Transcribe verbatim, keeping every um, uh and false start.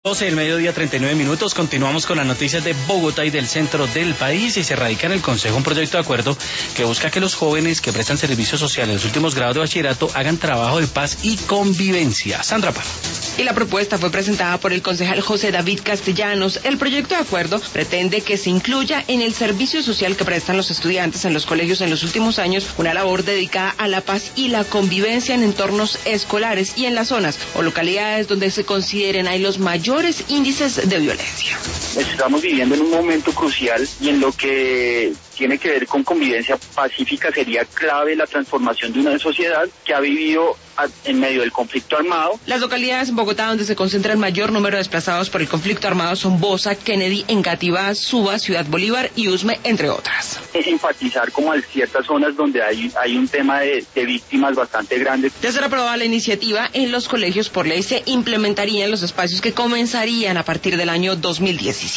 doce del mediodía, treinta y nueve minutos. Continuamos con las noticias de Bogotá y del centro del país. Y se radica en el Consejo un proyecto de acuerdo que busca que los jóvenes que prestan servicio social en los últimos grados de bachillerato hagan trabajo de paz y convivencia. Sandra Parra. Y la propuesta fue presentada por el concejal José David Castellanos. El proyecto de acuerdo pretende que se incluya en el servicio social que prestan los estudiantes en los colegios en los últimos años una labor dedicada a la paz y la convivencia en entornos escolares y en las zonas o localidades donde se consideren hay los mayores índices de violencia. Estamos viviendo en un momento crucial y en lo que tiene que ver con convivencia pacífica sería clave la transformación de una sociedad que ha vivido en medio del conflicto armado. Las localidades en Bogotá donde se concentra el mayor número de desplazados por el conflicto armado son Bosa, Kennedy, Engativá, Suba, Ciudad Bolívar y Usme, entre otras. Es enfatizar como en ciertas zonas donde hay, hay un tema de, de víctimas bastante grande. De ser aprobada la iniciativa, en los colegios por ley se implementarían los espacios que comenzarían a partir del año dos mil diecisiete.